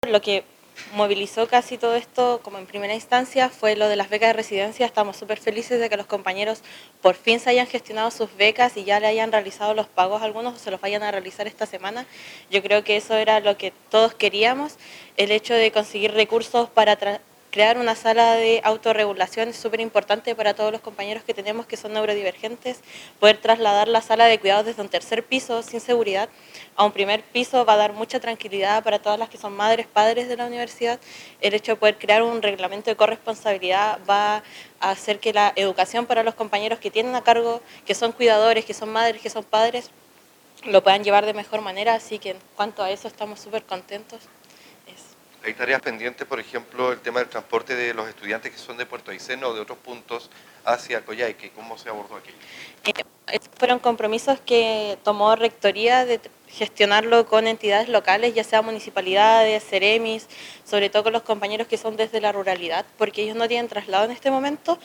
Lo que movilizó casi todo esto, como en primera instancia, fue lo de las becas de residencia. Estamos súper felices de que los compañeros por fin se hayan gestionado sus becas y ya le hayan realizado los pagos a algunos o se los vayan a realizar esta semana. Yo creo que eso era lo que todos queríamos, el hecho de conseguir recursos para crear una sala de autorregulación es súper importante para todos los compañeros que tenemos que son neurodivergentes. Poder trasladar la sala de cuidados desde un tercer piso sin seguridad a un primer piso va a dar mucha tranquilidad para todas las que son madres, padres de la universidad. El hecho de poder crear un reglamento de corresponsabilidad va a hacer que la educación para los compañeros que tienen a cargo, que son cuidadores, que son madres, que son padres, lo puedan llevar de mejor manera. Así que en cuanto a eso estamos súper contentos. Hay tareas pendientes, por ejemplo, el tema del transporte de los estudiantes que son de Puerto Aysén o de otros puntos hacia Coyhaique. ¿Cómo se abordó aquello? Fueron compromisos que tomó Rectoría de gestionarlo con entidades locales, ya sea municipalidades, Ceremis, sobre todo con los compañeros que son desde la ruralidad, porque ellos no tienen traslado en este momento,